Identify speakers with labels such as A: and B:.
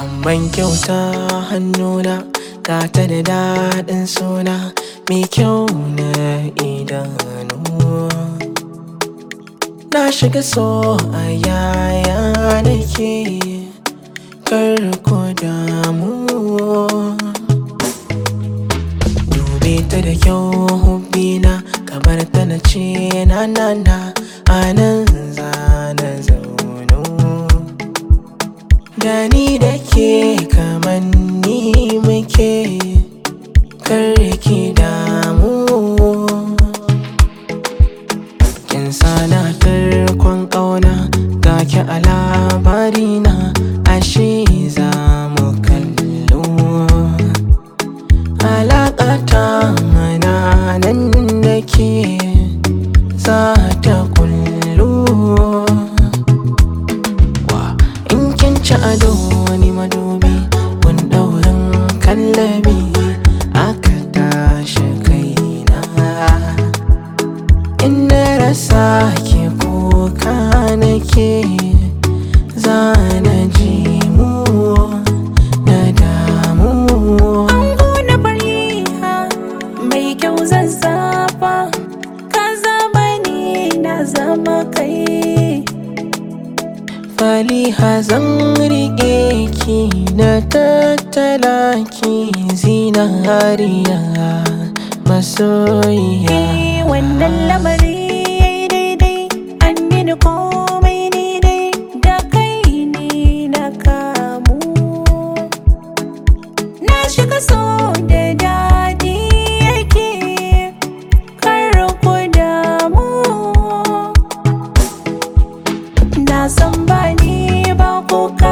A: Ban kyauta hannuna ga ta da daɗin suna mai kyau na idanu. Na shiga so a yaya nake kar ku damu. Dube ta da kyau hubbina kamar ta na ce na a nan za na zaunu. Da ni da ke kaman ni muke kar ki damu. Kin sana tarkon ƙauna ga ki a labarina ashe za mu kallo. Alaƙa ta mana nan da ke za ta kullu. In kin ci ado wani madubi kun ɗaurin kallabi aka tashi kaina. In na rasa ke kuka nake za na ji mu na damu.
B: Ango na fariha mai kyau zazzafa ka zama ni na zama kai.
A: Faliha zan riƙe ki na tattala ki zinariya masoyiya.
B: Wannan lamari yayi daidai an mini komai ni dai da kai ni na kamu. Na shiga so da daɗi yake kar ku damu. Na san ba ni ba kuka